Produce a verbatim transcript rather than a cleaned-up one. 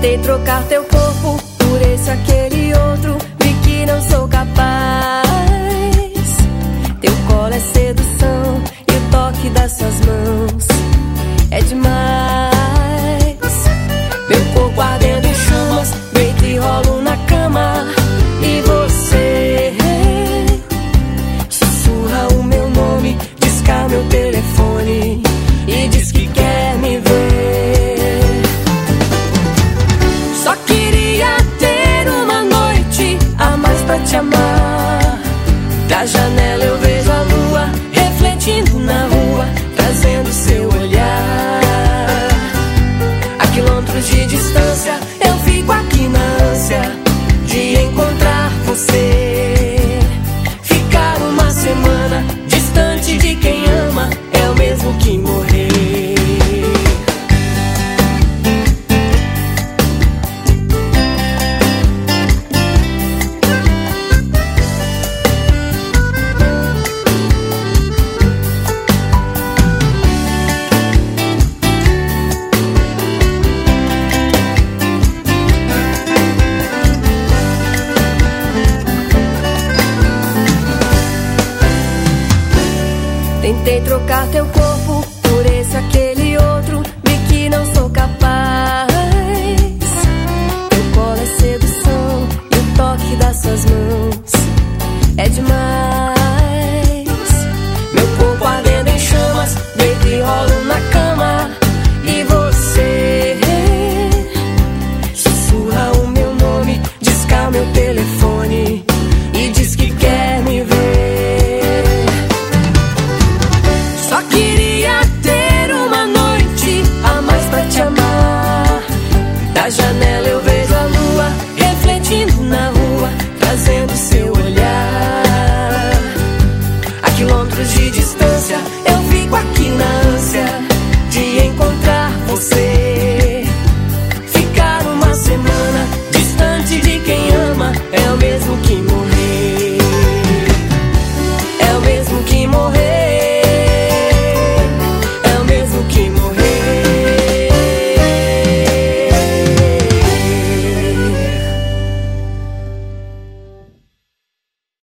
Tentei trocar teu corpo por esse, aquele outro. Vi que não sou capaz. Teu colo é sedução e o toque das suas mãos é demais. Meu corpo ardendo em chamas, deito e rolo na cama. E você sussurra o meu nome, disca meu telefone e diz que quer me ver. Só queria ter uma noite a mais pra te amar. Da janela eu vejo a lua refletindo na rua, trazendo seu olhar. A quilômetros de distância eu fico aqui na ânsia de encontrar você. Ficar uma semana distante de quem ama é o mesmo que morrer. Tentei trocar teu corpo por esse, aquele outro. Vi que não sou capaz. Teu colo é sedução e o toque das suas mãos é demais.